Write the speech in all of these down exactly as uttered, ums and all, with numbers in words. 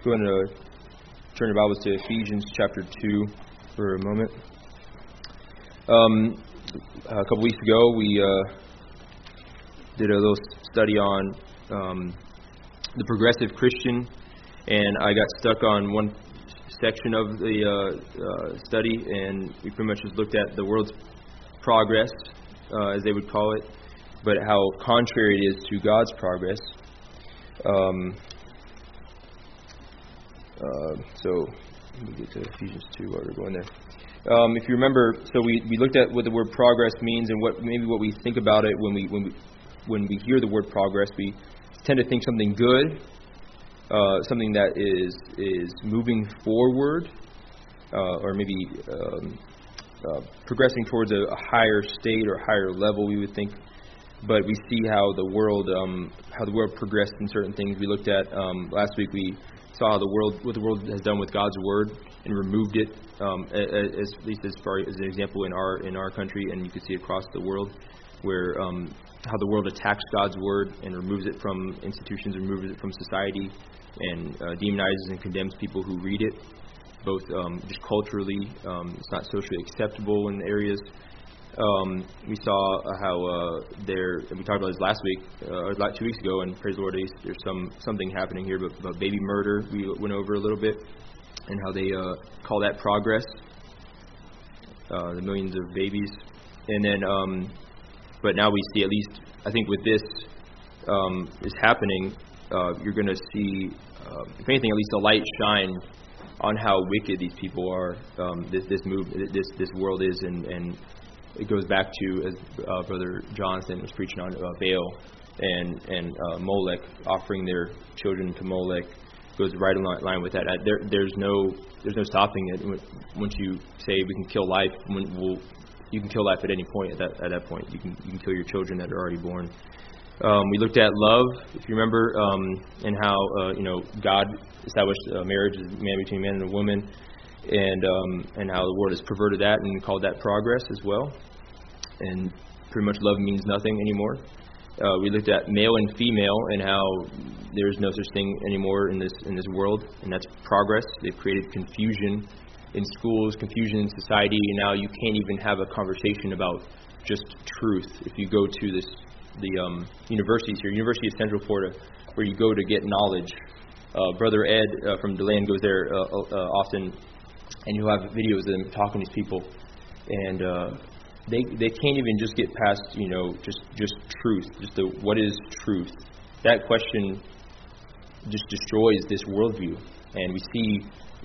Go ahead and uh, turn your Bibles to Ephesians chapter two for a moment. Um, a couple weeks ago, we uh, did a little study on um, the progressive Christian, and I got stuck on one section of the uh, uh, study, and we pretty much just looked at the world's progress, uh, as they would call it, but how contrary it is to God's progress. Um, uh, so, let me get to Ephesians two while we're going there. Um, if you remember, so we, we looked at what the word progress means and what maybe what we think about it when we when we when we hear the word progress. We tend to think something good, uh, something that is is moving forward, uh, or maybe um, uh, progressing towards a, a higher state or higher level. We would think. But we see how the world, um, how the world progressed in certain things. We looked at um, last week. We saw how the world, what the world has done with God's word, and removed it, um, as, at least as far as an example in our in our country, and you can see across the world, where um, how the world attacks God's word and removes it from institutions, removes it from society, and uh, demonizes and condemns people who read it, both um, just culturally. Um, it's not socially acceptable in areas. Um, we saw uh, how uh, there, and we talked about this last week, uh, or like two weeks ago, and praise the Lord, there's some something happening here, but, but baby murder, we went over a little bit, and how they uh, call that progress, uh, the millions of babies, and then, um, but now we see, at least, I think with this um, is happening, uh, you're going to see, uh, if anything, at least a light shine on how wicked these people are, um, this this move, this this world is, and and it goes back to, as uh, Brother Jonathan was preaching on, uh, Baal and and uh, Molech, offering their children to Molech. Goes right in line with that. There, there's no there's no stopping it. Once you say we can kill life, when we'll, you can kill life at any point. At that at that point, you can you can kill your children that are already born. Um, we looked at love, if you remember, um, and how uh, you know God established uh, marriage as man between a man and a woman. And um, and how the world has perverted that and called that progress as well. And pretty much love means nothing anymore. Uh, we looked at male and female and how there's no such thing anymore in this in this world, and that's progress. They've created confusion in schools, confusion in society, and now you can't even have a conversation about just truth. If you go to this the um, universities here, University of Central Florida, where you go to get knowledge. Uh, Brother Ed uh, from DeLand goes there uh, uh, often. And you'll have videos of them talking to these people, and uh, they they can't even just get past, you know, just, just truth, just the what is truth. That question just destroys this worldview, and we see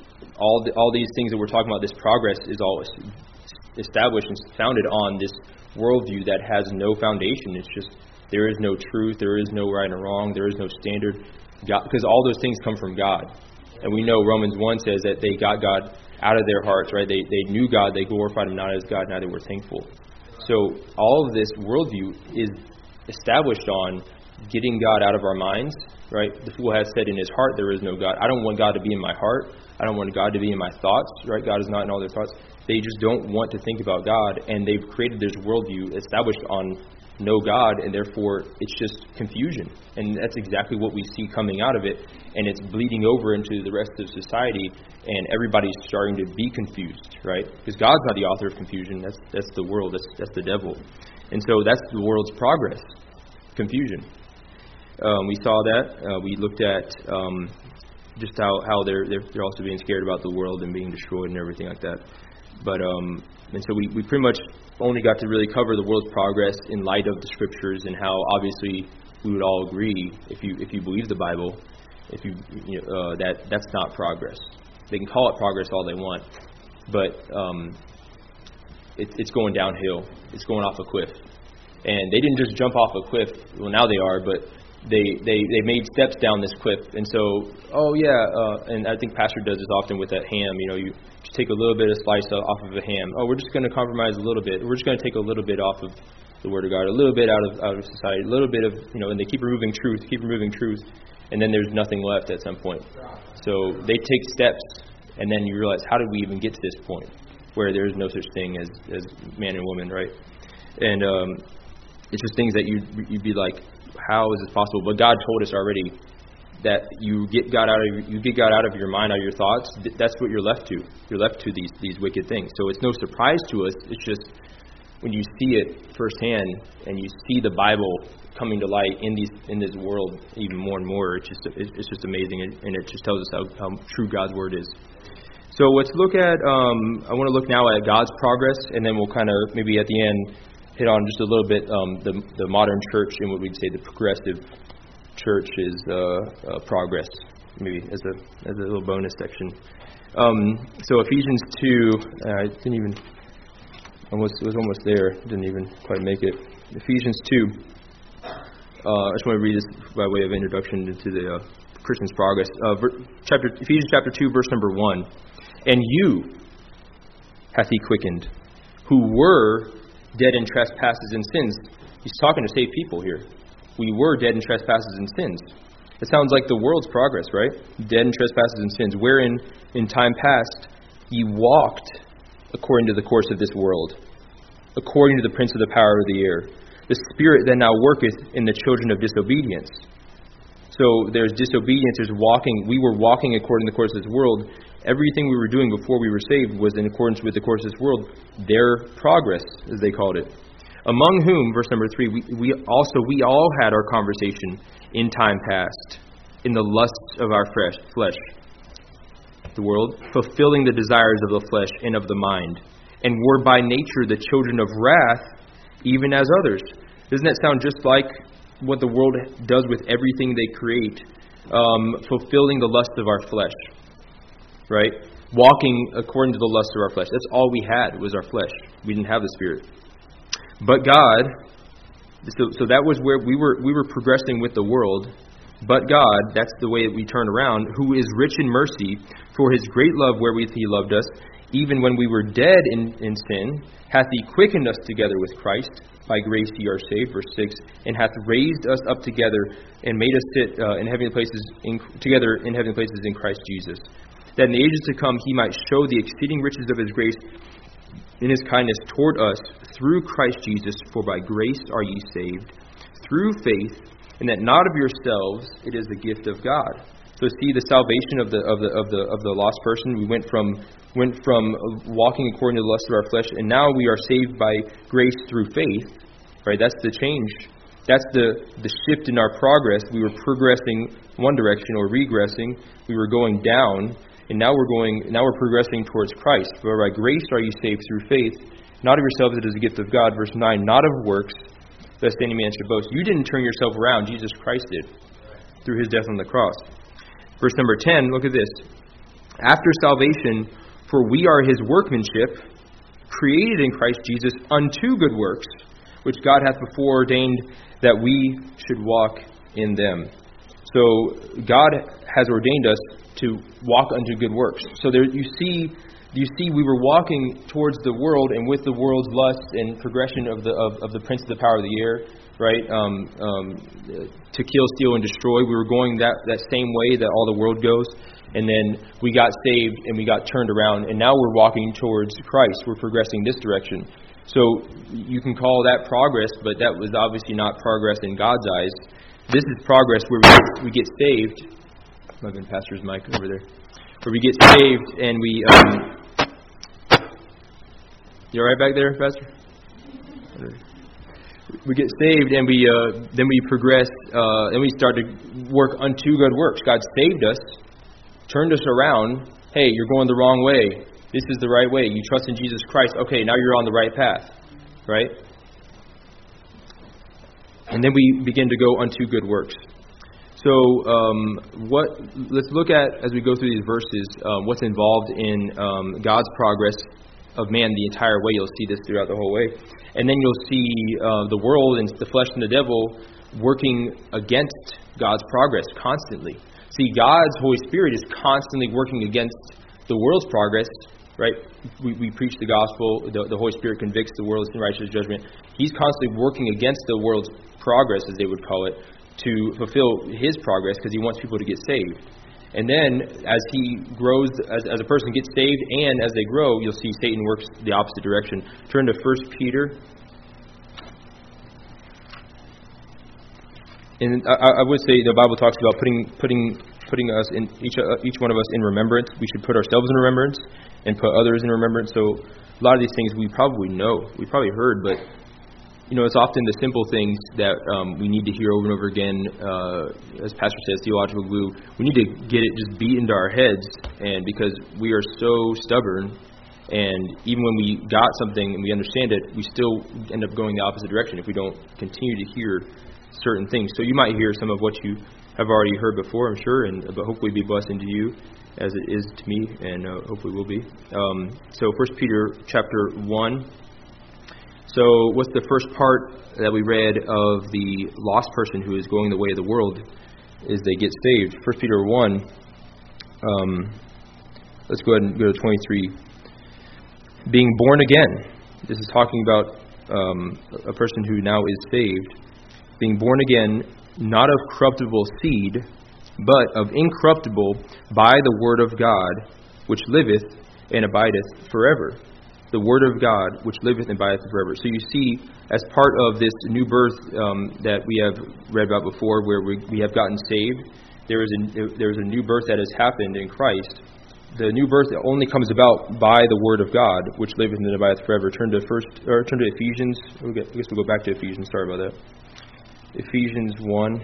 all the, all these things that we're talking about. This progress is all established and founded on this worldview that has no foundation. It's just there is no truth, there is no right or wrong, there is no standard, God, because all those things come from God. And we know Romans one says that they got God out of their hearts, right? They they knew God, they glorified Him not as God, now they were thankful. So all of this worldview is established on getting God out of our minds, right? The fool has said in his heart, there is no God. I don't want God to be in my heart. I don't want God to be in my thoughts, right? God is not in all their thoughts. They just don't want to think about God, and they've created this worldview established on no God, and therefore it's just confusion. And that's exactly what we see coming out of it, and it's bleeding over into the rest of society, and everybody's starting to be confused, right? Because God's not the author of confusion. That's that's the world. That's that's the devil. And so that's the world's progress, confusion. Um, we saw that. Uh, we looked at um, just how, how they're, they're they're also being scared about the world and being destroyed and everything like that. But um, and so we, we pretty much only got to really cover the world's progress in light of the scriptures, and how obviously we would all agree, if you if you believe the Bible, if you, you know, uh, that that's not progress. They can call it progress all they want, but um, it, it's going downhill. It's going off a cliff, and they didn't just jump off a cliff. Well, now they are, but they they they made steps down this cliff. And so, oh yeah, uh, and I think Pastor does this often with that ham. You know, you just take a little bit of slice off of a ham. Oh, we're just going to compromise a little bit. We're just going to take a little bit off of the Word of God, a little bit out of out of society, a little bit of, you know, and they keep removing truth, keep removing truth, and then there's nothing left at some point. So they take steps, and then you realize, how did we even get to this point where there's no such thing as, as man and woman, right? And um, it's just things that you'd, you'd be like, how is this possible? But God told us already that you get God out of you get God out of your mind, out of your thoughts, that's what you're left to. You're left to these these wicked things. So it's no surprise to us. It's just when you see it firsthand and you see the Bible coming to light in these in this world even more and more, it's just it's just amazing, and it just tells us how, how true God's word is. So let's look at. Um, I want to look now at God's progress, and then we'll kind of maybe at the end hit on just a little bit um, the the modern church and what we'd say the progressive church is uh, uh, progress, maybe as a as a little bonus section. Um, so Ephesians two, uh, I didn't even almost it was almost there, didn't even quite make it. Ephesians two. Uh, I just want to read this by way of introduction to the uh, Christian's progress. Uh, ver- chapter Ephesians chapter two, verse number one. And you hath he quickened, who were dead in trespasses and sins. He's talking to saved people here. We were dead in trespasses and sins. It sounds like the world's progress, right? Dead in trespasses and sins, wherein in time past ye walked according to the course of this world, according to the prince of the power of the air, the spirit that now worketh in the children of disobedience. So there's disobedience, there's walking. We were walking according to the course of this world. Everything we were doing before we were saved was in accordance with the course of this world, their progress, as they called it. Among whom, verse number three, we, we also, we all had our conversation in time past, in the lusts of our fresh, flesh, the world, fulfilling the desires of the flesh and of the mind, and were by nature the children of wrath, even as others. Doesn't that sound just like what the world does with everything they create? Um, fulfilling the lust of our flesh, right? Walking according to the lust of our flesh. That's all we had was our flesh. We didn't have the Spirit. But God, so, so that was where we were we were progressing with the world. But God, that's the way that we turn around, who is rich in mercy, for his great love wherewith he loved us, even when we were dead in, in sin, hath he quickened us together with Christ. By grace ye are saved, verse six, and hath raised us up together and made us sit uh, in heavenly places in, together in heavenly places in Christ Jesus, that in the ages to come he might show the exceeding riches of his grace in his kindness toward us through Christ Jesus. For by grace are ye saved, through faith, and that not of yourselves, it is the gift of God. So see the salvation of the of the of the of the lost person. We went from went from walking according to the lust of our flesh, and now we are saved by grace through faith. Right? That's the change. That's the the shift in our progress. We were progressing one direction or regressing. We were going down, and now we're going now we're progressing towards Christ. For by grace are you saved through faith, not of yourselves, it is a gift of God. Verse nine, not of works, lest any man should boast. You didn't turn yourself around. Jesus Christ did through his death on the cross. Verse number ten, look at this. After salvation, for we are his workmanship, created in Christ Jesus unto good works, which God hath before ordained that we should walk in them. So God has ordained us to walk unto good works. So there you see you see we were walking towards the world, and with the world's lust and progression of the of, of the prince of the power of the air, right? Um, um, to kill, steal, and destroy. We were going that, that same way that all the world goes. And then we got saved and we got turned around, and now we're walking towards Christ. We're progressing this direction. So you can call that progress, but that was obviously not progress in God's eyes. This is progress where we get, we get saved. Might have been Pastor's mic over there. Where we get saved and we... Um, you all right back there, Pastor? We get saved and we uh, then we progress uh, and we start to work unto good works. God saved us, turned us around. Hey, you're going the wrong way. This is the right way. You trust in Jesus Christ. Okay, now you're on the right path, right? And then we begin to go unto good works. So, um, what? Let's look at, as we go through these verses, um, what's involved in um, God's progress of man the entire way. You'll see this throughout the whole way. And then you'll see uh, the world and the flesh and the devil working against God's progress constantly. See, God's Holy Spirit is constantly working against the world's progress, right? We, we preach the gospel. The, the Holy Spirit convicts the world's sin, righteous judgment. He's constantly working against the world's progress, as they would call it, to fulfill his progress because he wants people to get saved. And then, as he grows, as, as a person gets saved, and as they grow, you'll see Satan works the opposite direction. Turn to First Peter. And I, I would say the Bible talks about putting putting putting us in each uh, each one of us in remembrance. We should put ourselves in remembrance and put others in remembrance. So a lot of these things we probably know, we probably heard, but you know, it's often the simple things that um, we need to hear over and over again. Uh, as Pastor says, theological glue. We need to get it just beat into our heads, and because we are so stubborn, and even when we got something and we understand it, we still end up going the opposite direction if we don't continue to hear certain things. So you might hear some of what you have already heard before, I'm sure, and but hopefully be blessing to you as it is to me, and uh, hopefully will be. Um, so First Peter chapter one. So what's the first part that we read of the lost person who is going the way of the world is they get saved. First Peter one, um, let's go ahead and go to twenty-three. Being born again. This is talking about um, a person who now is saved. Being born again, not of corruptible seed, but of incorruptible by the word of God, which liveth and abideth forever. The word of God, which liveth and abideth forever. So you see, as part of this new birth um, that we have read about before, where we, we have gotten saved, there is a there is a new birth that has happened in Christ. The new birth only comes about by the word of God, which liveth and abideth forever. Turn to first, or turn to Ephesians. I guess we'll go back to Ephesians. Sorry about that. Ephesians one.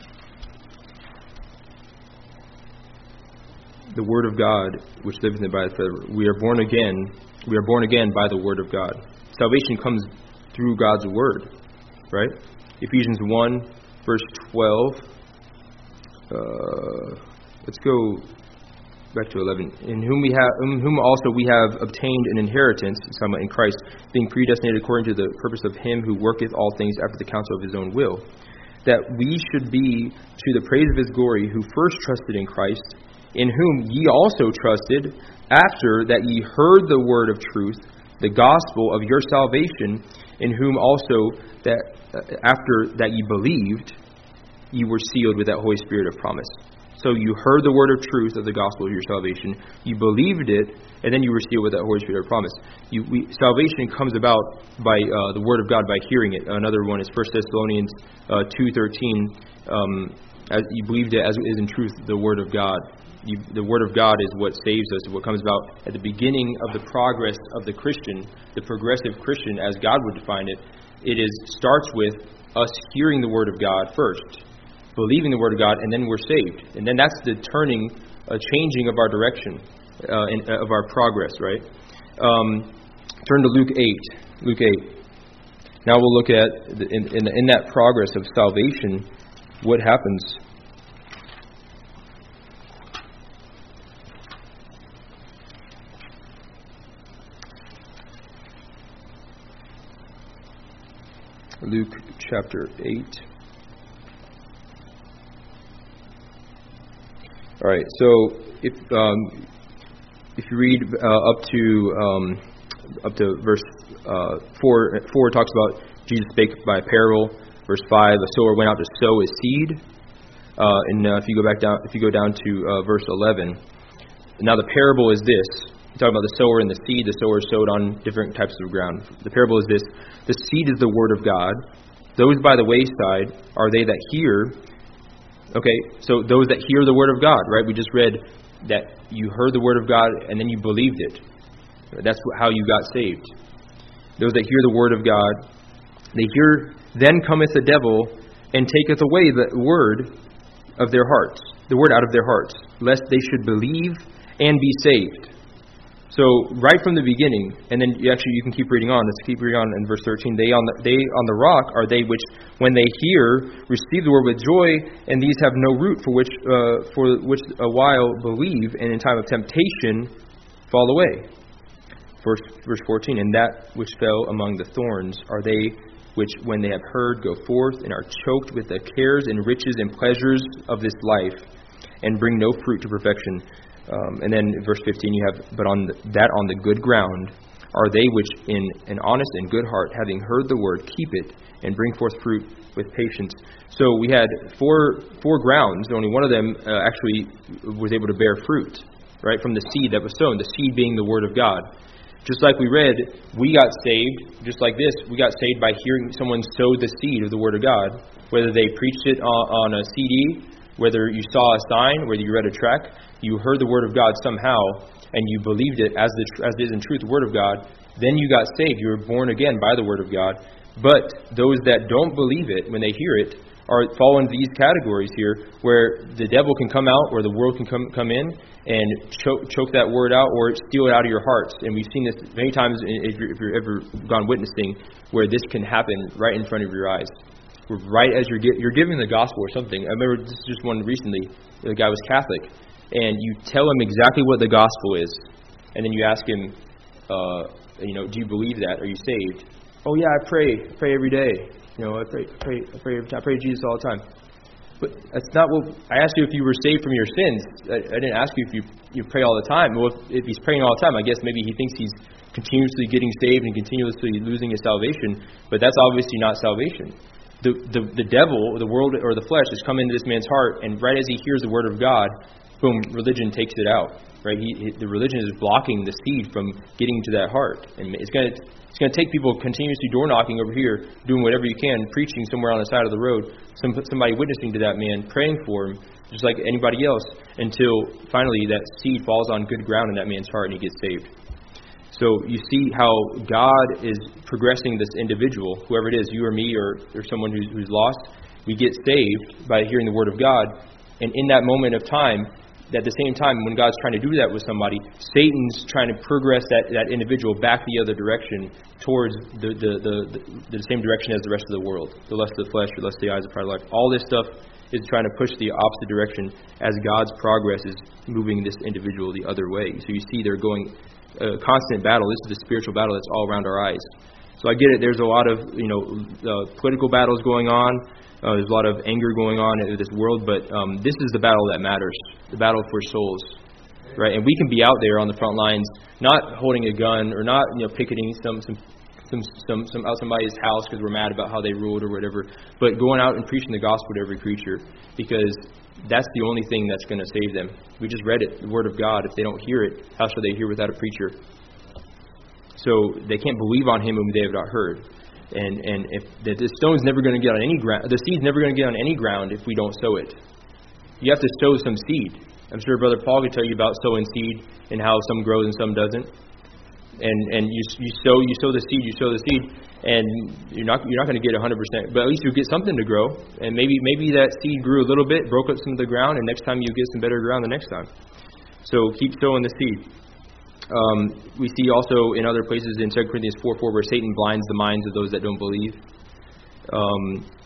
The word of God, which liveth and abideth forever. We are born again. We are born again by the word of God. Salvation comes through God's word, right? Ephesians one, verse twelve. Uh, let's go back to eleven. In whom we have, in whom also we have obtained an inheritance, somewhat in Christ, being predestinated according to the purpose of Him who worketh all things after the counsel of His own will, that we should be to the praise of His glory, who first trusted in Christ, in whom ye also trusted, after that ye heard the word of truth, the gospel of your salvation, in whom also that uh, after that ye believed, ye were sealed with that Holy Spirit of promise. So you heard the word of truth of the gospel of your salvation, you believed it, and then you were sealed with that Holy Spirit of promise. You, we, salvation comes about by uh, the word of God, by hearing it. Another one is First Thessalonians uh, two thirteen. Um, as you believed it as is in truth the word of God. You, the Word of God is what saves us, what comes about at the beginning of the progress of the Christian, the progressive Christian, as God would define it. It is starts with us hearing the Word of God first, believing the Word of God, and then we're saved. And then that's the turning, a changing of our direction, uh, in, uh, of our progress, right? Um, turn to Luke eight. Luke eight. Now we'll look at, the, in, in, in that progress of salvation, what happens. Luke chapter eight. All right, so if um, if you read uh, up to um, up to verse uh, four, four talks about Jesus spake by a parable. Verse five, the sower went out to sow his seed. Uh, and uh, if you go back down, if you go down to uh, verse eleven, now the parable is this. Talking about the sower and the seed. The sower sowed on different types of ground. The parable is this. The seed is the word of God. Those by the wayside are they that hear. Okay, so those that hear the word of God, right? We just read that you heard the word of God and then you believed it. That's how you got saved. Those that hear the word of God, they hear, then cometh the devil and taketh away the word of their hearts, the word out of their hearts, lest they should believe and be saved. So right from the beginning, and then you actually you can keep reading on. Let's keep reading on in verse thirteen. They on the they on the rock are they which, when they hear, receive the word with joy, and these have no root, for which uh, for which a while believe, and in time of temptation fall away. Verse verse fourteen. And that which fell among the thorns are they which, when they have heard, go forth and are choked with the cares and riches and pleasures of this life, and bring no fruit to perfection. Um, and then in verse fifteen you have, but on the, that on the good ground are they which in an honest and good heart, having heard the word, keep it, and bring forth fruit with patience. So we had four four grounds. Only one of them uh, actually was able to bear fruit, right, from the seed that was sown, the seed being the word of God. Just like we read, we got saved, just like this, we got saved by hearing someone sow the seed of the Word of God. Whether they preached it on, on a C D, whether you saw a sign, whether you read a tract, you heard the Word of God somehow, and you believed it as, the, as it is in truth, the Word of God, then you got saved. You were born again by the Word of God. But those that don't believe it, when they hear it, are fall into these categories here, where the devil can come out, or the world can come come in and choke, choke that word out, or steal it out of your hearts. And we've seen this many times if you're, if you're ever gone witnessing, where this can happen right in front of your eyes. Right as you're get, you're giving the gospel or something. I remember this is just one recently. The guy was Catholic, and you tell him exactly what the gospel is, and then you ask him, uh, you know, do you believe that? Are you saved? Oh yeah, I pray, I pray every day. You know, I pray, I pray, I pray every time. I pray to Jesus all the time. But that's not what I asked you. If you were saved from your sins, I, I didn't ask you if you you pray all the time. Well, if, if he's praying all the time, I guess maybe he thinks he's continuously getting saved and continuously losing his salvation. But that's obviously not salvation. The, the the devil, the world, or the flesh has come into this man's heart, and right as he hears the word of God, boom, religion takes it out. Right? He, he, the religion is blocking the seed from getting to that heart, and it's going to it's going to take people continuously door knocking over here, doing whatever you can, preaching somewhere on the side of the road, some somebody witnessing to that man, praying for him, just like anybody else, until finally that seed falls on good ground in that man's heart and he gets saved. So you see how God is progressing this individual, whoever it is, you or me or, or someone who's, who's lost. We get saved by hearing the Word of God. And in that moment of time, at the same time, when God's trying to do that with somebody, Satan's trying to progress that, that individual back the other direction towards the, the, the, the, the same direction as the rest of the world. The lust of the flesh, the lust of the eyes, the pride of life. All this stuff is trying to push the opposite direction as God's progress is moving this individual the other way. So you see they're going a constant battle. This is the spiritual battle that's all around our eyes. So I get it. There's a lot of you know uh, political battles going on. Uh, there's a lot of anger going on in this world, but um, this is the battle that matters. The battle for souls, right? And we can be out there on the front lines, not holding a gun or not you know picketing some some some some, some out somebody's house because we're mad about how they ruled or whatever, but going out and preaching the gospel to every creature, because that's the only thing that's going to save them. We just read it, the Word of God. If they don't hear it, how shall they hear without a preacher? So they can't believe on Him whom they have not heard. And and if the, the stone's never going to get on any ground, the seed's never going to get on any ground if we don't sow it. You have to sow some seed. I'm sure Brother Paul could tell you about sowing seed and how some grows and some doesn't. And and you you sow you sow the seed, you sow the seed, and you're not you're not going to get one hundred percent, but at least you get something to grow. And maybe maybe that seed grew a little bit, broke up some of the ground, and next time you get some better ground the next time. So keep sowing the seed. Um, we see also in other places in Second Corinthians four four where Satan blinds the minds of those that don't believe. Um,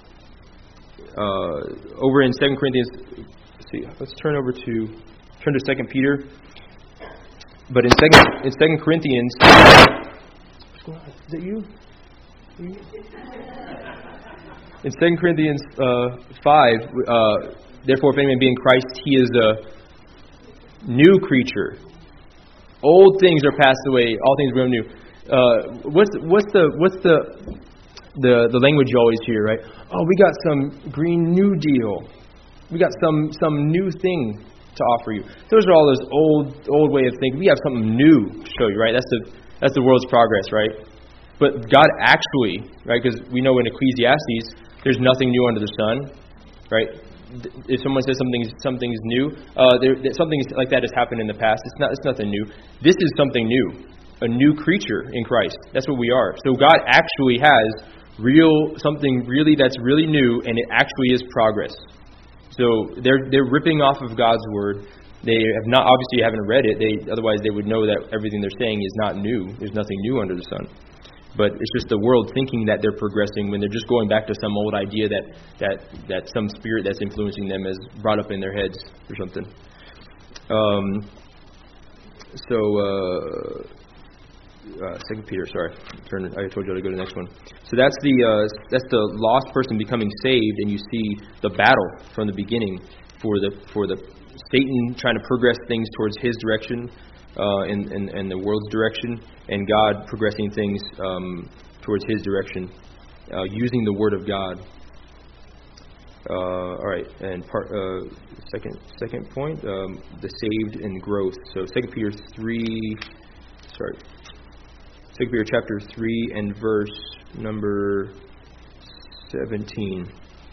uh, over in Second Corinthians, let's see, let's turn over to turn to Second Peter. But in second in Second Corinthians, what's going on? Is it you? you? In Second Corinthians uh, five, uh, therefore, if any man be in Christ, he is a new creature. Old things are passed away; all things become new. Uh, what's what's the what's the the the language you always hear, right? Oh, we got some Green New Deal. We got some some new thing to offer you. Those are all those old old way of thinking. We have something new to show you, right? That's the that's the world's progress, right? But God actually, right? Because we know in Ecclesiastes, there's nothing new under the sun, right? If someone says something something's new, uh, there, something like that has happened in the past. It's not it's nothing new. This is something new, a new creature in Christ. That's what we are. So God actually has real something really that's really new, and it actually is progress. So they're they're ripping off of God's word. They have not obviously haven't read it. They otherwise they would know that everything they're saying is not new. There's nothing new under the sun. But it's just the world thinking that they're progressing when they're just going back to some old idea that that, that some spirit that's influencing them has brought up in their heads or something. Um. So uh, uh, Second Peter, sorry, turn. I told you to go to the next one. So that's the uh, that's the lost person becoming saved, and you see the battle from the beginning for the for the Satan trying to progress things towards his direction, uh, and, and and the world's direction, and God progressing things um, towards His direction, uh, using the Word of God. Uh, all right, and part uh, second second point, um, the saved and growth. So Second Peter three, sorry. Second Peter chapter three and verse number seventeen.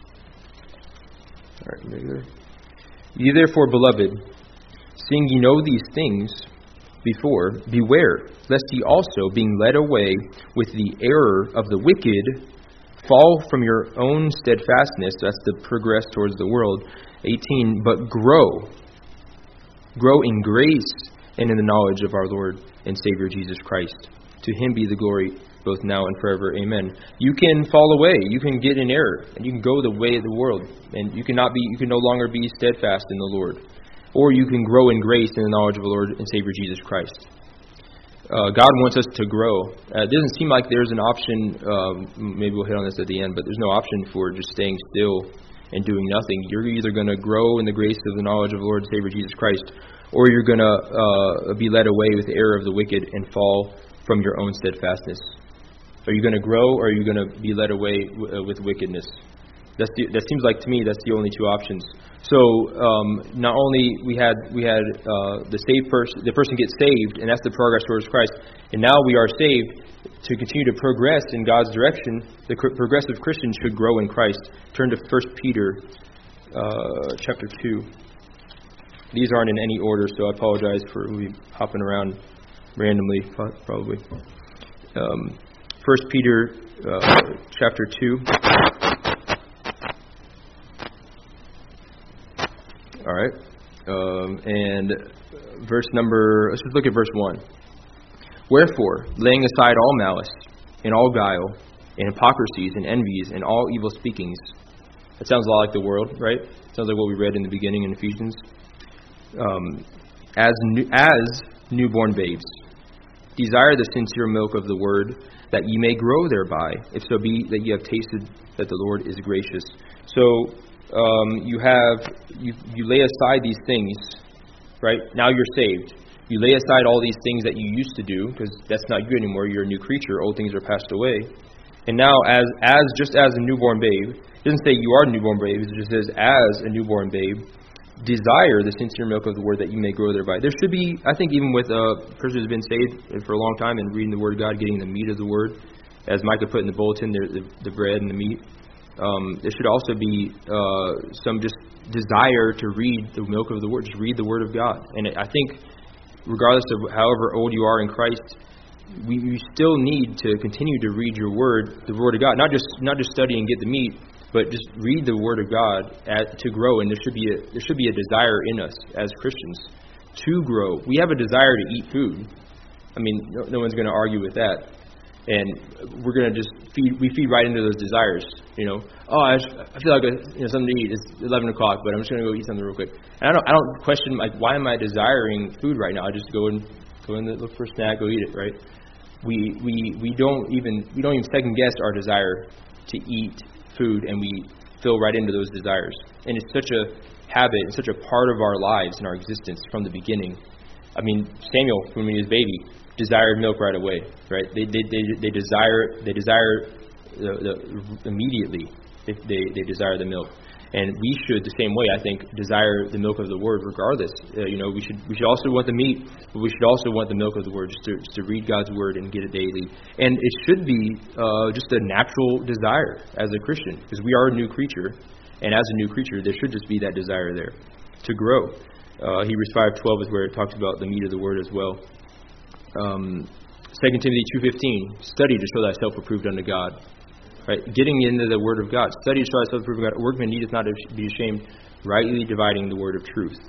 All right, regular. Ye therefore, beloved, seeing ye know these things before, beware, lest ye also, being led away with the error of the wicked, fall from your own steadfastness. That's the progress towards the world. eighteen, but grow. Grow in grace and in the knowledge of our Lord and Savior Jesus Christ. To Him be the glory both now and forever. Amen. You can fall away. You can get in error. And you can go the way of the world. And you cannot be. You can no longer be steadfast in the Lord. Or you can grow in grace and the knowledge of the Lord and Savior Jesus Christ. Uh, God wants us to grow. Uh, it doesn't seem like there's an option. Um, maybe we'll hit on this at the end, but there's no option for just staying still and doing nothing. You're either going to grow in the grace of the knowledge of the Lord and Savior Jesus Christ, or you're going to uh, be led away with the error of the wicked and fall from your own steadfastness. Are you going to grow, or are you going to be led away w- uh, with wickedness? That's the, that seems like to me that's the only two options. So um, not only we had we had uh, the saved person, the person gets saved, and that's the progress towards Christ. And now we are saved to continue to progress in God's direction. The cr- progressive Christian should grow in Christ. Turn to First Peter uh, chapter two. These aren't in any order, so I apologize for we hopping around randomly, probably. Um, First Peter uh, chapter two. All right, um, and verse number. Let's just look at verse one. Wherefore, laying aside all malice and all guile and hypocrisies and envies and all evil speakings. That sounds a lot like the world, right? Sounds like what we read in the beginning in Ephesians. Um, as new, as newborn babes, desire the sincere milk of the word, that ye may grow thereby, if so be that ye have tasted that the Lord is gracious. So um, you have you you lay aside these things, right? Now you're saved. You lay aside all these things that you used to do, because that's not you anymore. You're a new creature. Old things are passed away. And now, as as just as a newborn babe, it doesn't say you are a newborn babe. It just says as a newborn babe, desire the sincere milk of the word that you may grow thereby. There should be, I think, even with a person who's been saved for a long time and reading the Word of God, getting the meat of the Word, as Micah put in the bulletin, the, the, the bread and the meat. Um, there should also be uh, some just desire to read the milk of the Word, just read the Word of God. And I think, regardless of however old you are in Christ, we, we still need to continue to read your Word, the Word of God. Not just not just study and get the meat, but just read the Word of God at, to grow. And there should be a there should be a desire in us as Christians to grow. We have a desire to eat food. I mean, no, no one's going to argue with that. And we're going to just feed. We feed right into those desires. You know, oh, I, just, I feel like a, you know something to eat. It's eleven o'clock, but I'm just going to go eat something real quick. And I don't I don't question like why am I desiring food right now? I just go and go in and look for a snack, go eat it. Right? We we we don't even we don't even second guess our desire to eat food, and we fill right into those desires. And it's such a habit and such a part of our lives and our existence from the beginning. I mean, Samuel, when he was a baby, desired milk right away, right? They they they, they desire they desire the, the, immediately they, they they desire the milk. And we should, the same way, I think, desire the milk of the Word regardless. Uh, you know, we should we should also want the meat, but we should also want the milk of the Word, just to, just to read God's Word and get it daily. And it should be uh, just a natural desire as a Christian, because we are a new creature. And as a new creature, there should just be that desire there to grow. Uh, Hebrews five twelve is where it talks about the meat of the Word as well. Um, Second Timothy two fifteen, study to show thyself approved unto God. Right, getting into the Word of God. Study to show thyself approved unto God. A workman needeth not to be ashamed, rightly dividing the word of truth.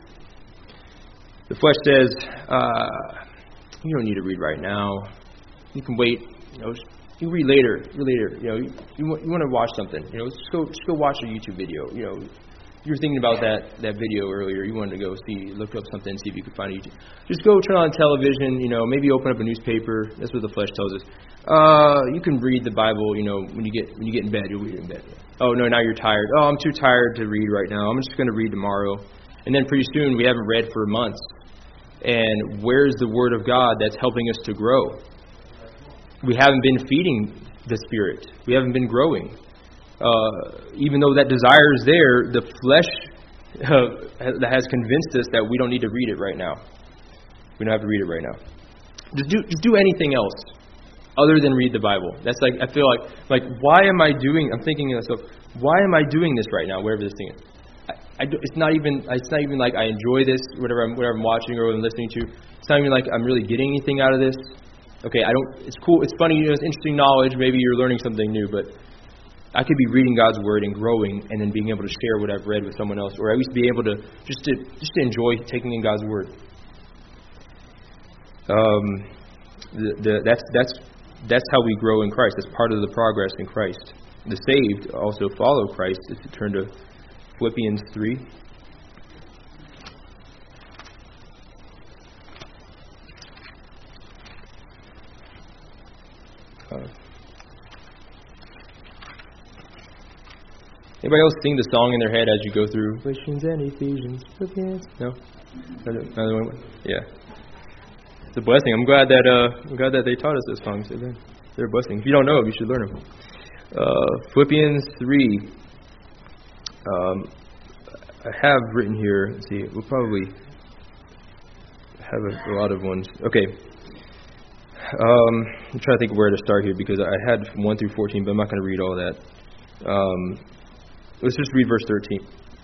The flesh says, uh, you don't need to read right now. You can wait. You know, you read later. Read later. You know, you, you, want, you want to watch something. You know, just go, just go watch a YouTube video. You know, you were thinking about that, that video earlier. You wanted to go see, look up something, see if you could find a YouTube. Just go turn on television. You know, maybe open up a newspaper. That's what the flesh tells us. Uh, you can read the Bible, you know, when you get when you get in bed, you'll read it in bed. Oh, no, now you're tired. Oh, I'm too tired to read right now. I'm just going to read tomorrow. And then pretty soon we haven't read for months. And where's the Word of God that's helping us to grow? We haven't been feeding the Spirit. We haven't been growing. Uh, even though that desire is there, the flesh uh, has convinced us that we don't need to read it right now. We don't have to read it right now. Just do, just do anything else. other than read the Bible. That's like, I feel like, like, why am I doing, I'm thinking to myself, why am I doing this right now, wherever this thing is? I, I do, it's not even, it's not even like I enjoy this, whatever I'm, whatever I'm watching or what I'm listening to. It's not even like I'm really getting anything out of this. Okay, I don't, it's cool, it's funny, you know, it's interesting knowledge, maybe you're learning something new, but I could be reading God's Word and growing and then being able to share what I've read with someone else, or at least be able to, just to, just to enjoy taking in God's Word. Um, the, the, that's, that's, that's how we grow in Christ. That's part of the progress in Christ. The saved also follow Christ. If you turn to Philippians three. Uh, Anybody else sing the song in their head as you go through Galatians and Ephesians? Philippians? No? Another one? Yeah. It's a blessing. I'm glad that uh, I'm glad that they taught us those songs. They're a blessing. If you don't know them, you should learn them. Uh, Philippians three. Um, I have written here. Let's see, we'll probably have a, a lot of ones. Okay. Um, I'm trying to think of where to start here because I had one through fourteen, but I'm not going to read all that. Um, let's just read verse thirteen.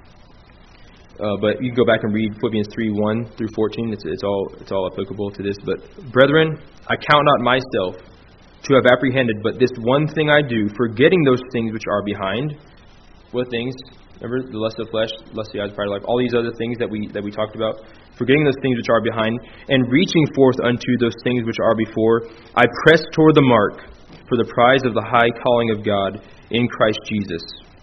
Uh, but you can go back and read Philippians three, one through fourteen. It's, it's all it's all applicable to this. But, brethren, I count not myself to have apprehended, but this one thing I do, forgetting those things which are behind. What things? Remember, the lust of the flesh, lust of the eyes, pride of life, all these other things that we that we talked about. Forgetting those things which are behind, and reaching forth unto those things which are before, I press toward the mark for the prize of the high calling of God in Christ Jesus.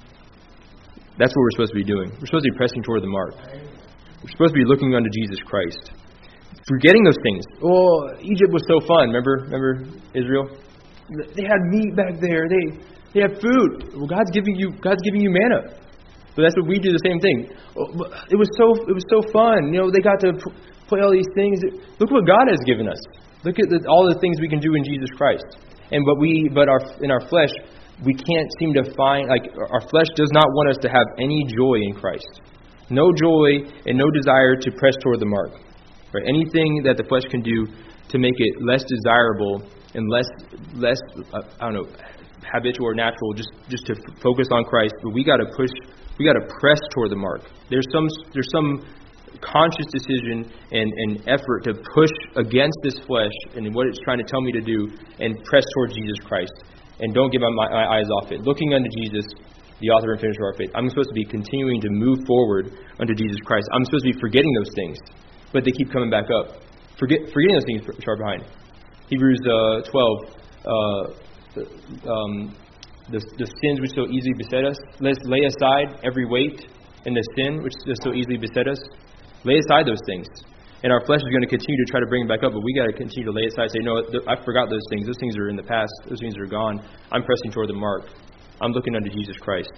That's what we're supposed to be doing. We're supposed to be pressing toward the mark. We're supposed to be looking unto Jesus Christ. Forgetting those things. Oh, Egypt was so fun. Remember, remember Israel? They had meat back there. They they had food. Well, God's giving you God's giving you manna. But that's what we do, the same thing. It was so it was so fun. You know, they got to play all these things. Look what God has given us. Look at the, all the things we can do in Jesus Christ. And but we but our in our flesh, we can't seem to find, like, our flesh does not want us to have any joy in Christ. No joy and no desire to press toward the mark. Right? Anything that the flesh can do to make it less desirable and less less uh, I don't know, habitual or natural, just just to f- focus on Christ. But we got to push. We got to press toward the mark. There's some there's some conscious decision and, and effort to push against this flesh and what it's trying to tell me to do and press towards Jesus Christ. And don't get my, my eyes off it. Looking unto Jesus, the author and finisher of our faith. I'm supposed to be continuing to move forward unto Jesus Christ. I'm supposed to be forgetting those things, but they keep coming back up. Forget forgetting those things which are behind. Hebrews uh, twelve. Uh, um, The, the sins which so easily beset us. Let's lay aside every weight and the sin which does so easily beset us. Lay aside those things. And our flesh is going to continue to try to bring it back up, but we got to continue to lay aside. Say, no, I forgot those things. Those things are in the past. Those things are gone. I'm pressing toward the mark. I'm looking unto Jesus Christ.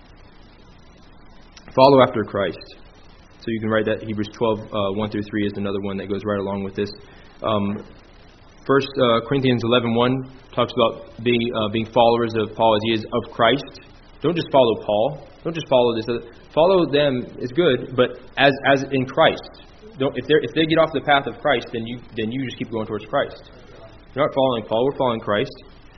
Follow after Christ. So you can write that. Hebrews twelve, uh, one through three is another one that goes right along with this. Um, First uh, Corinthians eleven one talks about being uh, being followers of Paul as he is of Christ. Don't just follow Paul. Don't just follow this. Follow them is good, but as as in Christ. Don't, if they if they get off the path of Christ, then you then you just keep going towards Christ. You're not following Paul. We're following Christ.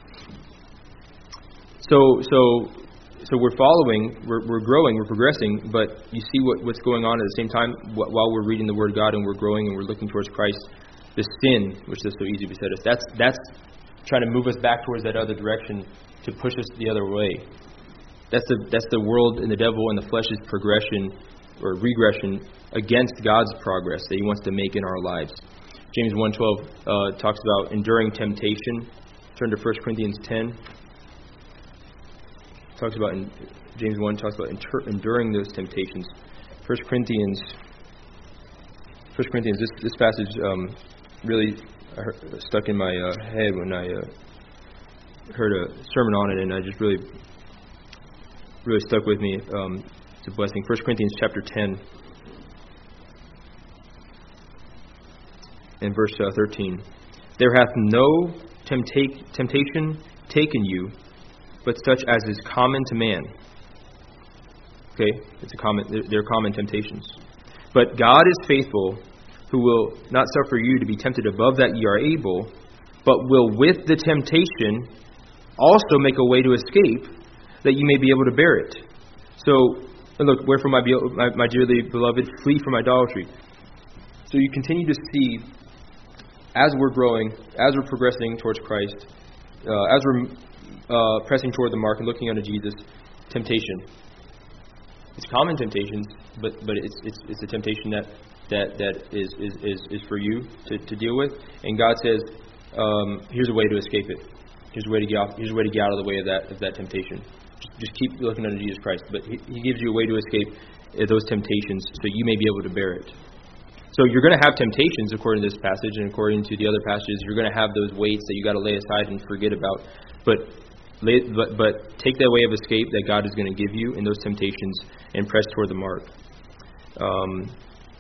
So so so we're following. We're we're growing. We're progressing. But you see what, what's going on at the same time while we're reading the Word of God and we're growing and we're looking towards Christ. The sin, which does so easily beset us, that's that's trying to move us back towards that other direction, to push us the other way. That's the that's the world and the devil and the flesh's progression or regression against God's progress that He wants to make in our lives. James one twelve uh, talks about enduring temptation. Turn to First Corinthians ten. Talks about in, James one talks about inter, enduring those temptations. First Corinthians. First Corinthians. This this passage. Um, really stuck in my uh, head when I uh, heard a sermon on it, and I just really, really stuck with me. Um, it's a blessing. First Corinthians chapter ten, and verse uh, thirteen. There hath no tempta- temptation taken you, but such as is common to man. Okay, it's a common. They're common temptations. But God is faithful, who will not suffer you to be tempted above that ye are able, but will with the temptation also make a way to escape, that you may be able to bear it. So, look, wherefore my, my, my dearly beloved, flee from idolatry. So you continue to see, as we're growing, as we're progressing towards Christ, uh, as we're uh, pressing toward the mark and looking unto Jesus, temptation. It's common temptations, but but it's it's it's a temptation that that that is is is, is for you to, to deal with. And God says, um, here's a way to escape it. Here's a way to get off. Here's a way to get out of the way of that of that temptation. Just, just keep looking unto Jesus Christ. But he, he gives you a way to escape those temptations, so you may be able to bear it. So you're going to have temptations according to this passage, and according to the other passages, you're going to have those weights that you got to lay aside and forget about. But lay, but but take that way of escape that God is going to give you in those temptations, and press toward the mark. Um,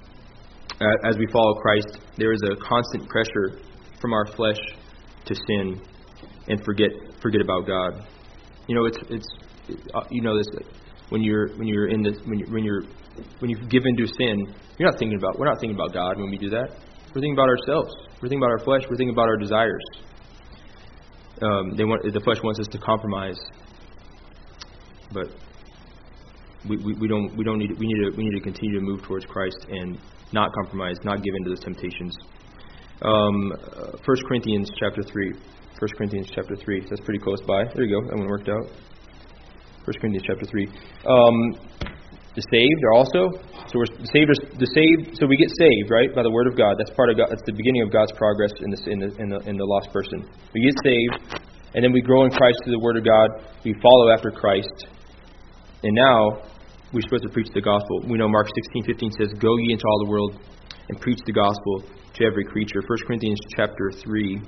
as we follow Christ, there is a constant pressure from our flesh to sin and forget forget about God. You know, it's it's you know this when you're when you're in this when you when you're when you give into sin, you're not thinking about we're not thinking about God when we do that. We're thinking about ourselves. We're thinking about our flesh. We're thinking about our desires. Um, they want the flesh wants us to compromise, but we, we, we don't we don't need we need to we need to continue to move towards Christ and not compromise, not give in to those temptations. Um, uh, First Corinthians chapter three. First Corinthians chapter three. That's pretty close by. There you go. That one worked out. First Corinthians chapter three. Um, the saved are also so we're the saved. Are, the saved. So we get saved, right, by the word of God. That's part of God. That's the beginning of God's progress in this in the in the in the lost person. We get saved, and then we grow in Christ through the word of God. We follow after Christ, and now we're supposed to preach the gospel. We know Mark sixteen fifteen says, "Go ye into all the world and preach the gospel to every creature." First Corinthians chapter three.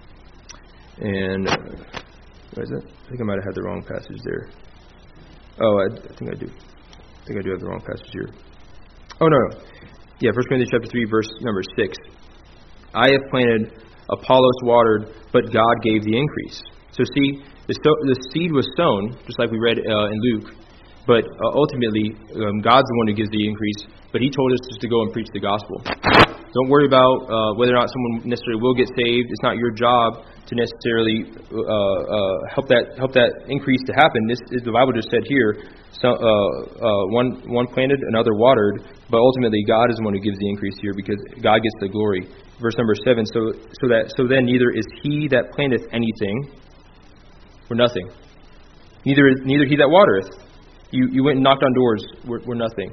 And uh, what is it? I think I might have had the wrong passage there. Oh, I, I think I do. I think I do have the wrong passage here. Oh, no, no. Yeah, First Corinthians chapter three, verse number six. I have planted, Apollos watered, but God gave the increase. So see, the, so, the seed was sown, just like we read uh, in Luke, but uh, ultimately, um, God's the one who gives the increase, but He told us just to go and preach the gospel. Don't worry about uh, whether or not someone necessarily will get saved. It's not your job to necessarily uh, uh, help that help that increase to happen. This is the Bible just said here. So, uh, uh, one one planted, another watered, but ultimately God is the one who gives the increase here because God gets the glory. Verse number seven. So so that so then neither is he that planteth anything, or nothing. Neither is neither he that watereth. You you went and knocked on doors. We're, we're nothing.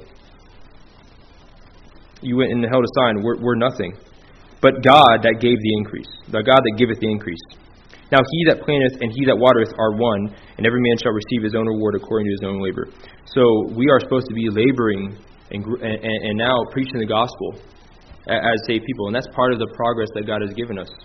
You went and held a sign. We're, we're nothing. But God that gave the increase. The God that giveth the increase. Now he that planteth and he that watereth are one, and every man shall receive his own reward according to his own labor. So we are supposed to be laboring and, and, and now preaching the gospel as saved people. And that's part of the progress that God has given us.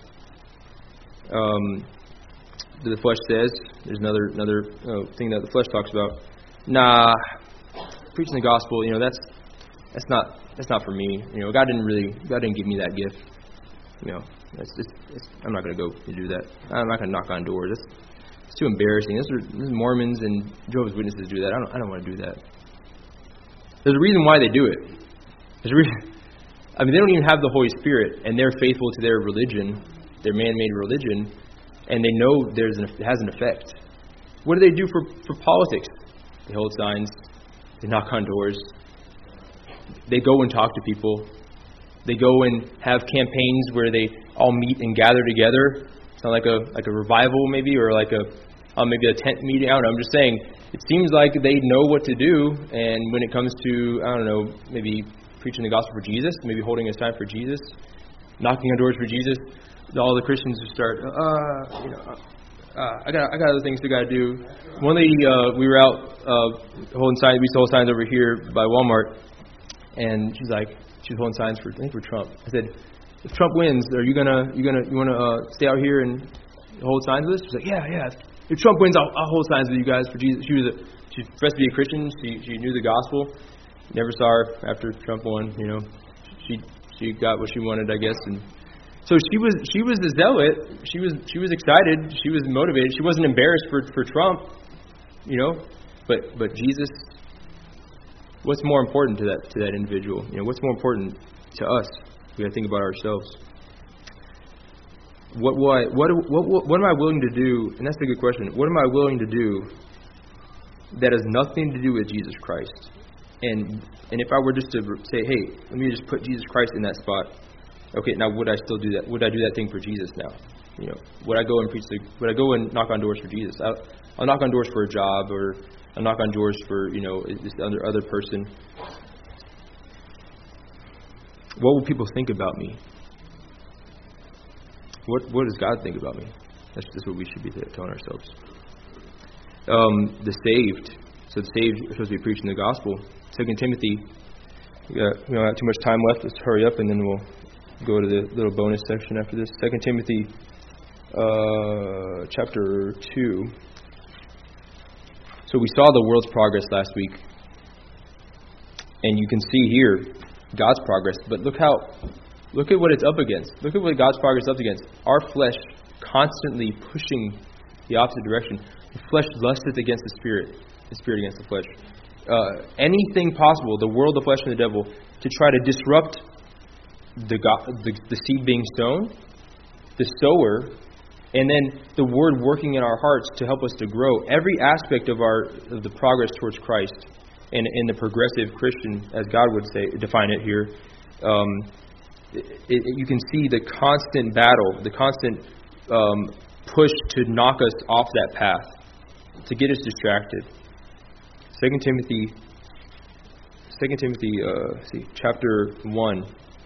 Um, the flesh says, there's another another uh, thing that the flesh talks about. Nah, preaching the gospel, you know, that's that's not that's not for me. You know, God didn't really God didn't give me that gift. You know, that's just, it's, I'm not going to go and do that. I'm not going to knock on doors. That's it's too embarrassing. This is, this is Mormons and Jehovah's Witnesses do that. I don't I don't want to do that. There's a reason why they do it. There's a reason. I mean, they don't even have the Holy Spirit, and they're faithful to their religion, their man-made religion, and they know there's an, it has an effect. What do they do for, for politics? They hold signs. They knock on doors. They go and talk to people. They go and have campaigns where they all meet and gather together. It's not like a like a revival maybe, or like a uh, maybe a tent meeting. I don't know. I'm just saying, it seems like they know what to do, and when it comes to, I don't know, maybe preaching the gospel for Jesus, maybe holding a sign for Jesus, knocking on doors for Jesus, all the Christians just start, uh, you know, uh, I got I got other things we got to do. One lady, uh, we were out uh, holding signs. We used to hold signs over here by Walmart, and she's like, she's holding signs for I think for Trump. I said, if Trump wins, are you gonna you gonna you wanna uh, stay out here and hold signs with us? She's like, yeah, yeah. If Trump wins, I'll, I'll hold signs with you guys for Jesus. She was a, she professed to be a Christian. She she knew the gospel. Never saw her after Trump won. You know, she she got what she wanted, I guess, and so she was she was the zealot. She was she was excited. She was motivated. She wasn't embarrassed for for Trump. You know, but but Jesus. What's more important to that to that individual? You know, what's more important to us? We got to think about ourselves. what, will I, what, what, what, what am I willing to do? And that's a good question. What am I willing to do that has nothing to do with Jesus Christ? And and if I were just to say, hey, let me just put Jesus Christ in that spot. Okay, now would I still do that? Would I do that thing for Jesus now? You know, would I go and preach the? Would I go and knock on doors for Jesus? I'll, I'll knock on doors for a job, or I'll knock on doors for you know this other other person. What will people think about me? What What does God think about me? That's just what we should be telling ourselves. Um, the saved. So the saved are supposed to be preaching the gospel. Second Timothy. We, got, we don't have too much time left. Let's hurry up, and then we'll go to the little bonus section after this. Second Timothy, uh, chapter two. So we saw the world's progress last week, and you can see here God's progress. But look how, look at what it's up against. Look at what God's progress is up against. Our flesh constantly pushing the opposite direction. The flesh lusteth against the spirit, the spirit against the flesh. Uh, anything possible, the world, the flesh, and the devil, to try to disrupt the, God, the the seed being sown, the sower, and then the word working in our hearts to help us to grow. Every aspect of our of the progress towards Christ, and in the progressive Christian, as God would say, define it here, um, it, it, you can see the constant battle, the constant um, push to knock us off that path, to get us distracted. Second Timothy, Second Timothy, uh, let's see, chapter one,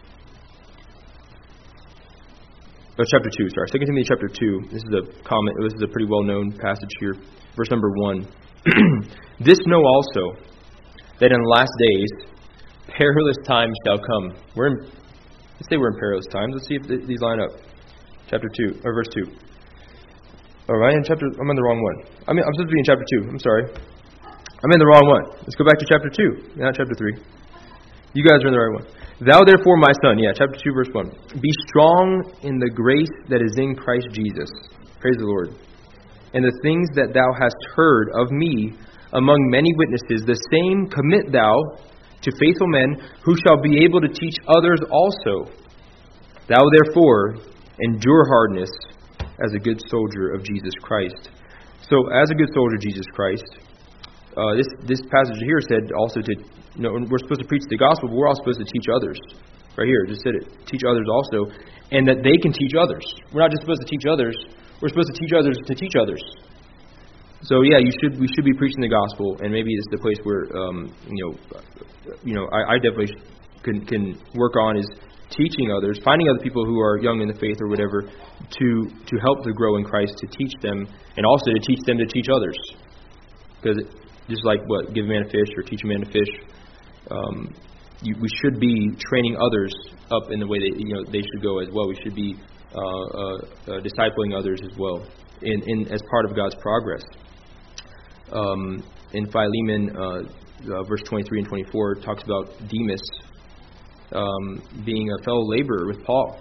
oh, chapter two. Sorry, Second Timothy, chapter two. This is a comment. This is a pretty well-known passage here. Verse number one. This know also, that in the last days perilous times shall come. We're in, let's say we're in perilous times. Let's see if th- these line up. Chapter two, or verse two. All right, in chapter. I'm in the wrong one. I mean, I'm supposed to be in chapter two. I'm sorry. I'm in the wrong one. Let's go back to chapter two, not chapter three. You guys are in the right one. Thou therefore, my son, yeah, chapter two, verse one. Be strong in the grace that is in Christ Jesus. Praise the Lord. And the things that thou hast heard of me among many witnesses, the same commit thou to faithful men, who shall be able to teach others also. Thou therefore endure hardness as a good soldier of Jesus Christ. So, as a good soldier of Jesus Christ, uh, this this passage here said also to, you know, we're supposed to preach the gospel, but we're also supposed to teach others. Right here, just said it. Teach others also, and that they can teach others. We're not just supposed to teach others. We're supposed to teach others to teach others. So yeah, you should we should be preaching the gospel, and maybe it's the place where um, you know, you know, I, I definitely can can work on is teaching others, finding other people who are young in the faith or whatever, to to help them grow in Christ, to teach them, and also to teach them to teach others. Because just like what give a man a fish or teach a man to fish, um, you, we should be training others up in the way that you know they should go as well. We should be uh, uh, uh, discipling others as well, in, in as part of God's progress. Um, in Philemon, uh, uh, verse twenty-three and twenty-four talks about Demas um, being a fellow laborer with Paul.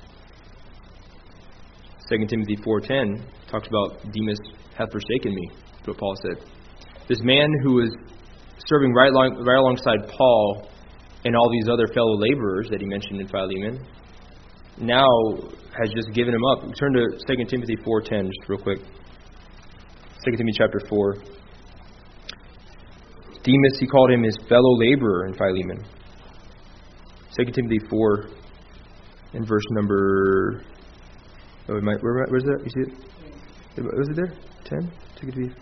Second Timothy four ten talks about Demas hath forsaken me. That's what Paul said. This man who was serving right, along, right alongside Paul and all these other fellow laborers that he mentioned in Philemon, now has just given him up. Turn to Second Timothy four ten just real quick. Second Timothy chapter four. Demas, he called him his fellow laborer in Philemon. Second Timothy four and verse number... Oh, where, where is that? You see it? Was it there? ten? Second Timothy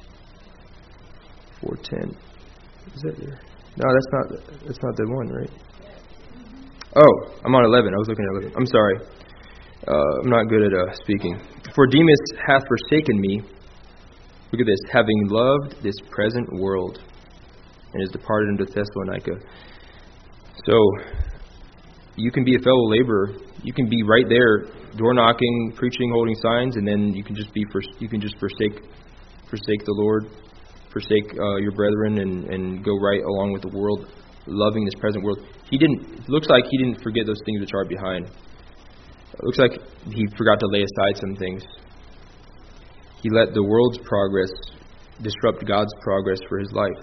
four ten. Is that there? No, that's not that's not the one, right? Oh, I'm on eleven. I was looking at eleven. I'm sorry. Uh, I'm not good at uh, speaking. For Demas hath forsaken me. Look at this. Having loved this present world, and is departed into Thessalonica. So, you can be a fellow laborer. You can be right there, door knocking, preaching, holding signs, and then you can just be for, you can just forsake forsake the Lord, forsake uh, your brethren, and, and go right along with the world, loving this present world. He didn't. It looks like he didn't forget those things which are behind. It looks like he forgot to lay aside some things. He let the world's progress disrupt God's progress for his life.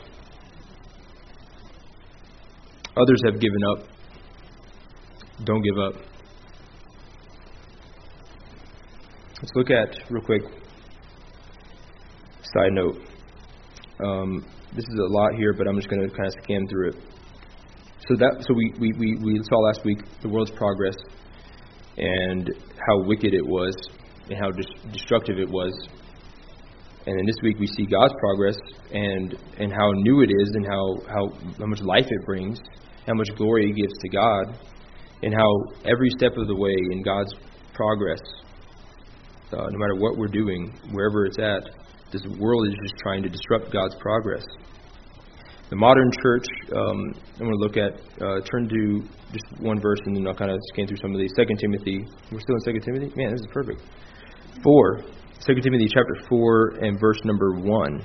Others have given up. Don't give up. Let's look at, real quick, side note. Um, this is a lot here, but I'm just going to kind of scan through it. So that, so we, we, we, we saw last week the world's progress and how wicked it was and how dis- destructive it was. And then this week we see God's progress and and how new it is and how, how, how much life it brings, how much glory it gives to God, and how every step of the way in God's progress, uh, no matter what we're doing, wherever it's at, this world is just trying to disrupt God's progress. The modern church, um, I'm going to look at, uh, turn to just one verse and then I'll kind of scan through some of these. Second Timothy. We're still in Second Timothy? Man, this is perfect. Four. Second Timothy chapter four and verse number one.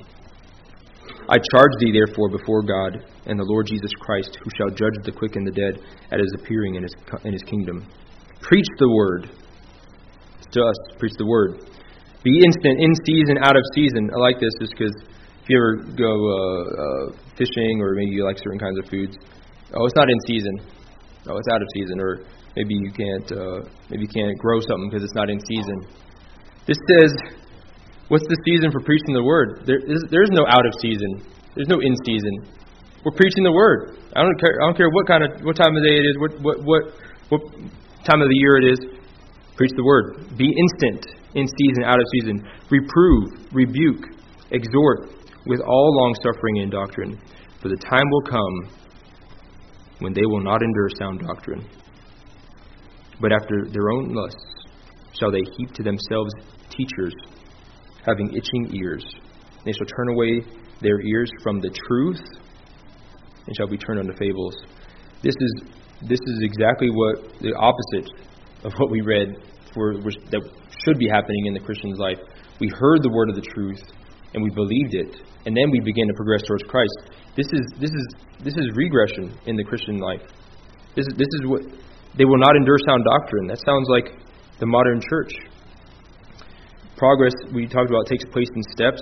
I charge thee therefore before God and the Lord Jesus Christ, who shall judge the quick and the dead at his appearing in his in his kingdom. Preach the word. It's to us, preach the word. Be instant, in season, out of season. I like this just because if you ever go uh, uh, fishing or maybe you like certain kinds of foods, oh, it's not in season. Oh, it's out of season. Or maybe you can't uh, maybe you can't grow something because it's not in season. This says, what's the season for preaching the word? There is there's no out of season. There's no in season. We're preaching the word. I don't care. I don't care what kind of what time of day it is, what what what what time of the year it is. Preach the word. Be instant, in season, out of season. Reprove, rebuke, exhort with all long suffering and doctrine. For the time will come when they will not endure sound doctrine, but after their own lusts shall they heap to themselves teachers, having itching ears. They shall turn away their ears from the truth, and shall be turned unto fables. This is this is exactly what the opposite of what we read for that should be happening in the Christian's life. We heard the word of the truth, and we believed it, and then we began to progress towards Christ. This is this is this is regression in the Christian life. This is this is what they will not endure sound doctrine. That sounds like the modern church. Progress, we talked about, takes place in steps.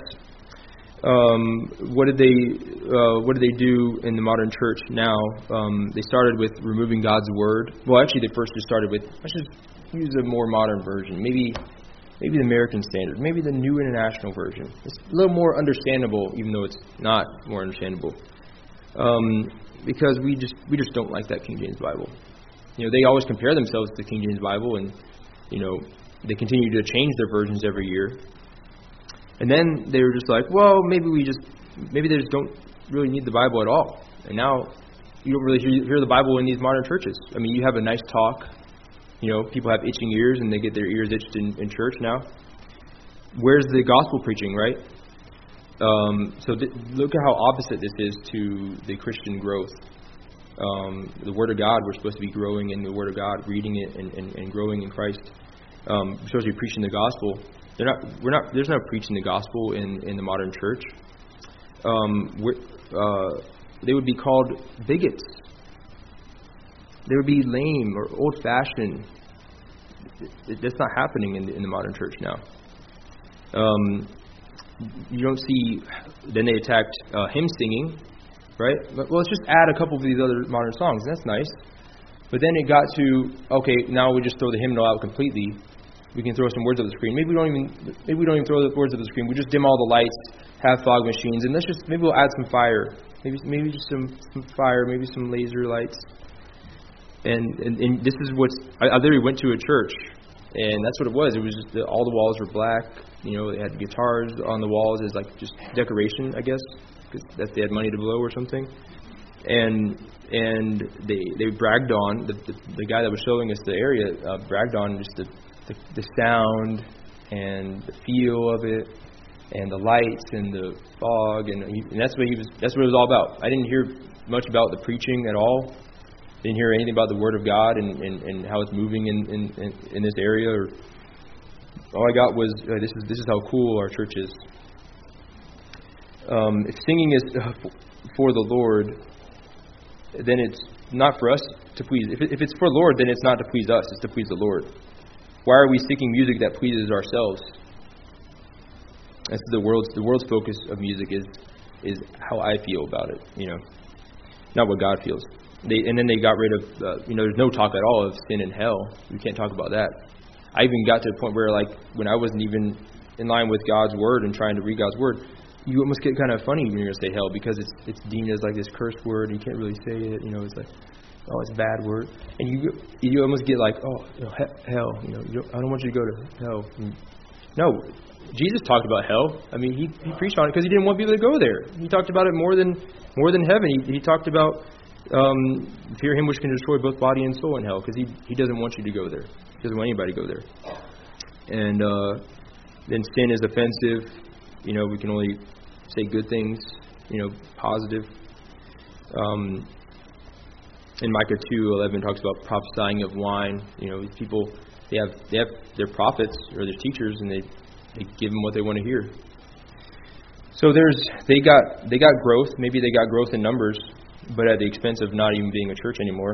Um, what did they uh, what did they do in the modern church now? Um, they started with removing God's word. Well, actually, they first just started with, let's just use a more modern version. Maybe maybe the American Standard. Maybe the New International Version. It's a little more understandable, even though it's not more understandable. Um, because we just we just don't like that King James Bible. You know, they always compare themselves to the King James Bible, and you know, they continue to change their versions every year. And then they were just like, well, maybe we just, maybe they just don't really need the Bible at all. And now you don't really hear, hear the Bible in these modern churches. I mean, you have a nice talk. You know, people have itching ears and they get their ears itched in, in church now. Where's the gospel preaching, right? Um, so th- look at how opposite this is to the Christian growth. Um, the Word of God, we're supposed to be growing in the Word of God, reading it and, and, and growing in Christ. Um, we're supposed to be preaching the gospel. They're not. We're not. There's no preaching the gospel in, in the modern church. Um, we're, uh, they would be called bigots. They would be lame or old-fashioned. That's not happening in the, in the modern church now. Um, you don't see. Then they attacked uh, hymn singing. Right? Well, let's just add a couple of these other modern songs. That's nice. But then it got to, okay, now we just throw the hymnal out completely. We can throw some words on the screen. Maybe we don't even maybe we don't even throw the words on the screen. We just dim all the lights, have fog machines, and let's just maybe we'll add some fire. Maybe maybe just some, some fire, maybe some laser lights. And and, and this is what's I, I literally went to a church, and that's what it was. It was just the, all the walls were black. You know, they had guitars on the walls as like just decoration, I guess. That they had money to blow or something, and and they they bragged on the the, the guy that was showing us the area uh, bragged on just the, the the sound and the feel of it and the lights and the fog and, he, and that's what he was that's what it was all about. I didn't hear much about the preaching at all. Didn't hear anything about the Word of God and, and, and how it's moving in, in, in, in this area. Or all I got was uh, this is this is how cool our church is. Um, if singing is for the Lord, then it's not for us to please. If, it, if it's for the Lord, then it's not to please us. It's to please the Lord. Why are we seeking music that pleases ourselves? That's the world's the world's focus of music is is how I feel about it. You know, not what God feels. They and then they got rid of uh, you know. There's no talk at all of sin and hell. We can't talk about that. I even got to a point where, like, when I wasn't even in line with God's Word and trying to read God's Word, you almost get kind of funny when you're going to say hell, because it's it's deemed as like this curse word. You can't really say it. You know, it's like, oh, it's a bad word. And you you almost get like, oh, you know, he- hell. You know, you don't, I don't want you to go to hell. And no, Jesus talked about hell. I mean, he, he preached on it because he didn't want people to go there. He talked about it more than more than heaven. He, he talked about um, fear him which can destroy both body and soul in hell, because he he doesn't want you to go there. He doesn't want anybody to go there. And uh, then sin is offensive. You know, we can only say good things, you know, positive. Um, and Micah two eleven talks about prophesying of wine. You know, these people, they have they have their prophets or their teachers, and they, they give them what they want to hear. So there's they got they got growth. Maybe they got growth in numbers, but at the expense of not even being a church anymore.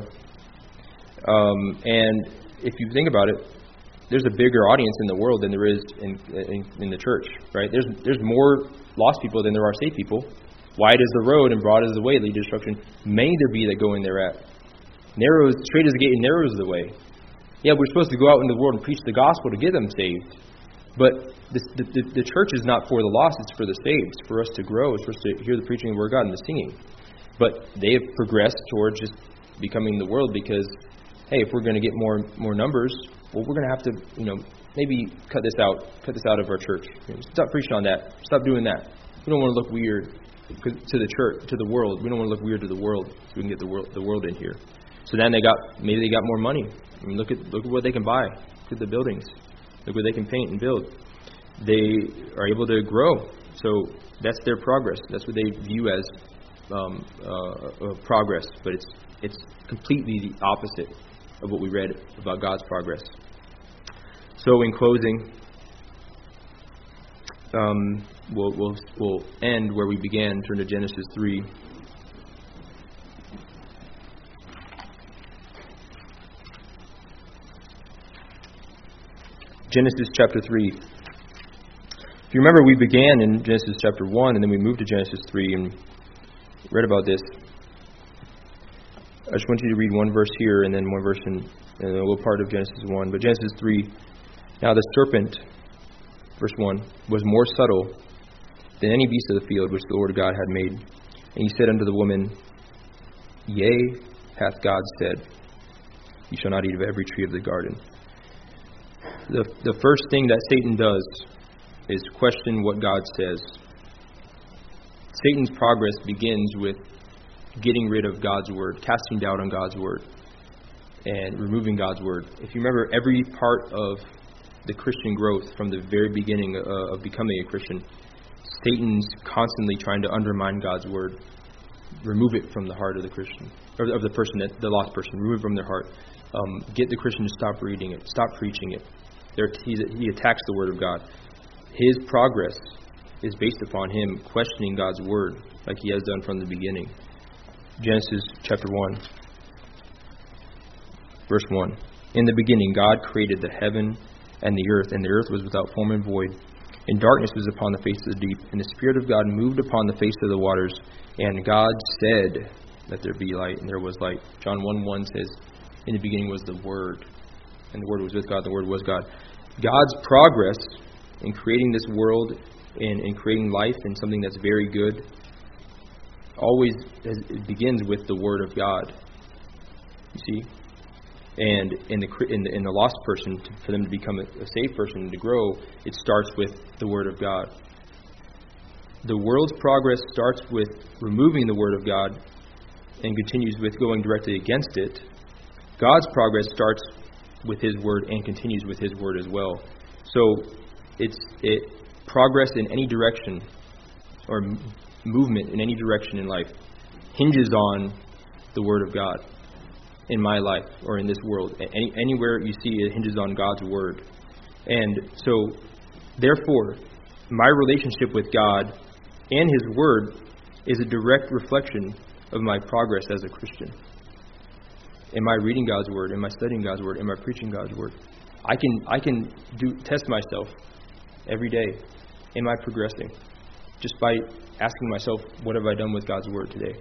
Um, and if you think about it, there's a bigger audience in the world than there is in, in in the church, right? There's there's more lost people than there are saved people. Wide is the road and broad is the way lead to destruction. Many there be that go in thereat. Narrow is straight is the gate and narrow is the way. Yeah, we're supposed to go out into the world and preach the gospel to get them saved. But the, the, the church is not for the lost, it's for the saved. It's for us to grow. It's for us to hear the preaching of the Word of God and the singing. But they have progressed towards just becoming the world because, hey, if we're going to get more more numbers, well, we're going to have to, you know, maybe cut this out, cut this out of our church. You know, stop preaching on that. Stop doing that. We don't want to look weird to the church, to the world. We don't want to look weird to the world, so we can get the world, the world in here. So then they got, maybe they got more money. I mean, look at look at what they can buy. Look at the buildings. Look what they can paint and build. They are able to grow. So that's their progress. That's what they view as um, uh, uh, progress. But it's it's completely the opposite of what we read about God's progress. So in closing, um, we'll, we'll we'll end where we began. Turn to Genesis three. Genesis chapter three. If you remember, we began in Genesis chapter one, and then we moved to Genesis three and read about this. I just want you to read one verse here and then one verse in, in a little part of Genesis one. But Genesis three, now the serpent, verse one, was more subtle than any beast of the field which the Lord God had made. And he said unto the woman, Yea, hath God said, You shall not eat of every tree of the garden. The, the first thing that Satan does is question what God says. Satan's progress begins with getting rid of God's Word, casting doubt on God's Word, and removing God's Word. If you remember, every part of the Christian growth from the very beginning uh, of becoming a Christian, Satan's constantly trying to undermine God's Word, remove it from the heart of the Christian, or of the person, that, the lost person, remove it from their heart. Um, get the Christian to stop reading it, stop preaching it. There, he, he attacks the Word of God. His progress is based upon him questioning God's Word, like he has done from the beginning. Genesis chapter one, verse one. In the beginning God created the heaven and the earth, and the earth was without form and void, and darkness was upon the face of the deep, and the Spirit of God moved upon the face of the waters. And God said, Let there be light, and there was light. John one one says, In the beginning was the Word, and the Word was with God, the Word was God. God's progress in creating this world and in creating life and something that's very good always has, it begins with the Word of God. You see? And in the in the, in the lost person, to, for them to become a, a saved person, to grow, it starts with the Word of God. The world's progress starts with removing the Word of God and continues with going directly against it. God's progress starts with His Word and continues with His Word as well. So it's it progress in any direction or m- movement in any direction in life hinges on the Word of God in my life or in this world. Any, anywhere you see it hinges on God's Word. And so, therefore, my relationship with God and His Word is a direct reflection of my progress as a Christian. Am I reading God's Word? Am I studying God's Word? Am I preaching God's Word? I can I can do test myself every day. Am I progressing? Just by asking myself, what have I done with God's Word today?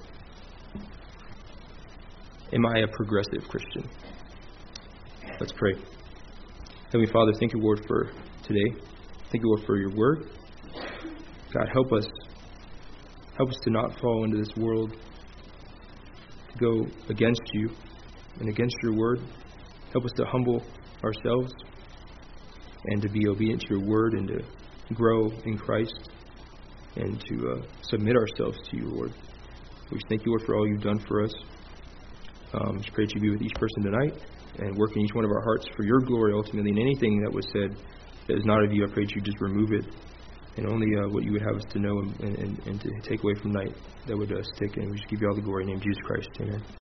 Am I a progressive Christian? Let's pray. Heavenly Father, thank you, Lord, for today. Thank you, Lord, for your word. God, help us. Help us to not fall into this world, to go against you and against your word. Help us to humble ourselves and to be obedient to your word and to grow in Christ and to uh, submit ourselves to you, Lord. We just thank you, Lord, for all you've done for us. Um, just pray that you be with each person tonight and work in each one of our hearts for your glory ultimately. And anything that was said that is not of you, I pray that you just remove it. And only uh, what you would have us to know and, and, and to take away from tonight that would uh, stick. And we just give you all the glory in the name of Jesus Christ. Amen.